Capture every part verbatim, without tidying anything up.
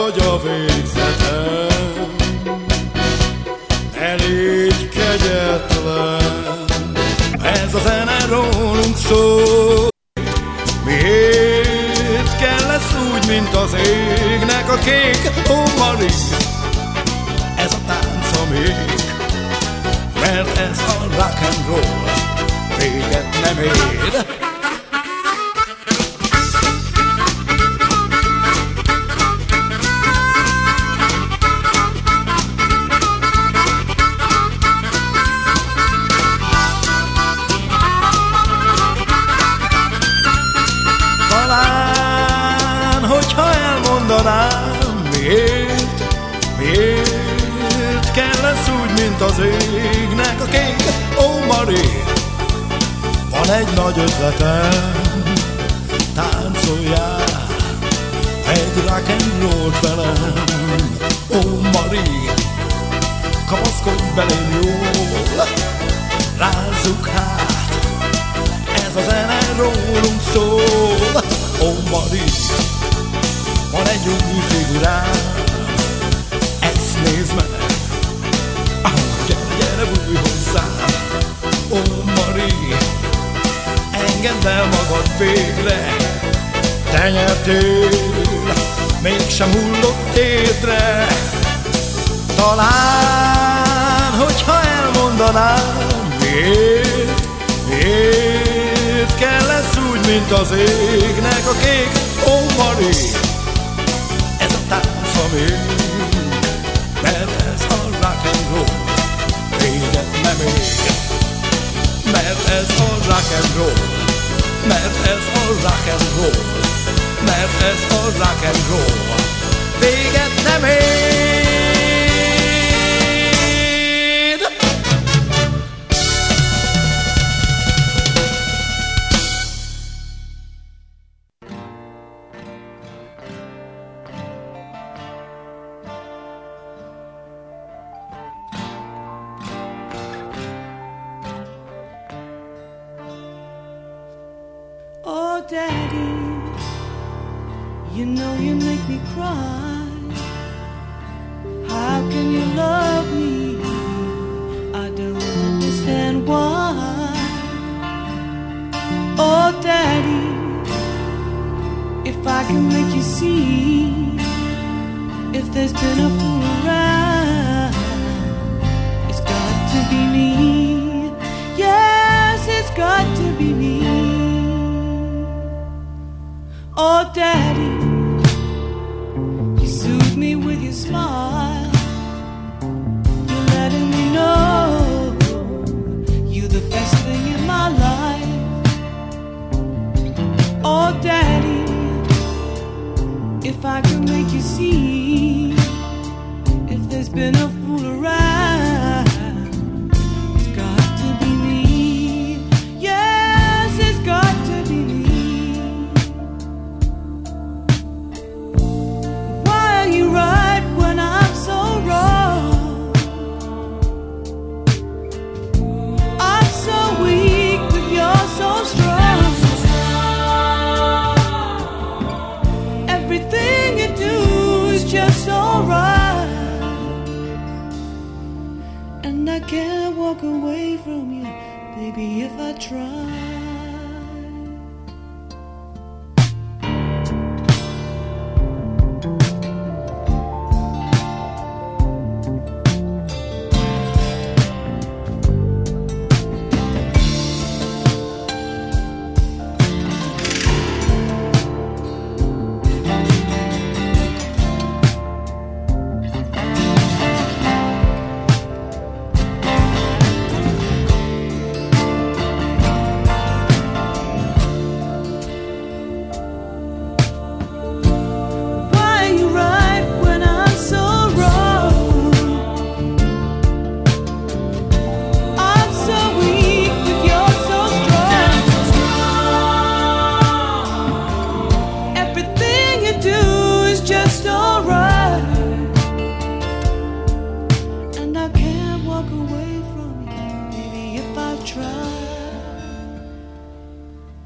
vagy a végzetem, ne légy kegyetlen. Ez a zene rólunk szól. Miért kell lesz úgy, mint az égnek a kék? Ó, Marie, ez a tánc a még, mert ez a rock and roll véget nem ér. Talán, hogyha elmondanám, miért, miért kell lesz úgy, mint az égnek a kék? Ó, Marie, van egy nagy ötletem, táncoljál egy rock and roll velem. Ó, Marie, kapaszkodj belém jól, rázzuk hát, ez a zene rólunk szól. Ó, Marie, van egy új figurám, ezt nézd meg, ah, gyere, gyere, bújj hozzám. Ó, Marie, engedd el magad végre, te nyertél, mégsem hullott térdre. Talán, hogyha elmondanám, miért, miért kell lesz úgy, mint az égnek a kék? Ó, Marie, ez a tánc a még, mert ez a rock and roll véget nem ér. Mert ez a rock and roll, mert ez a rock and roll, mert ez a rock and roll véget nem ér. Oh, Daddy, you know you make me cry. How can you love me? I don't understand why. Oh, Daddy, if I can make you see, if there's been a fool around, it's got to be me. Yes, it's got to be me. Oh, Daddy, you soothe me with your smile. You're letting me know you're the best thing in my life. Oh, Daddy, if I can make you see, if there's been a fool around, it's got to be me. Yes, it's got to be me. You right when I'm so wrong. I'm so weak, but you're so strong. Everything you do is just so right, and I can't walk away from you, baby, if I try.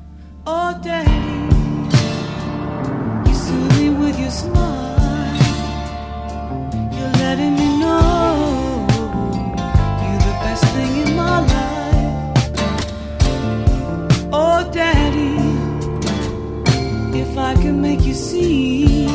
Oh, Daddy, you soothe me with your smile. I can make you see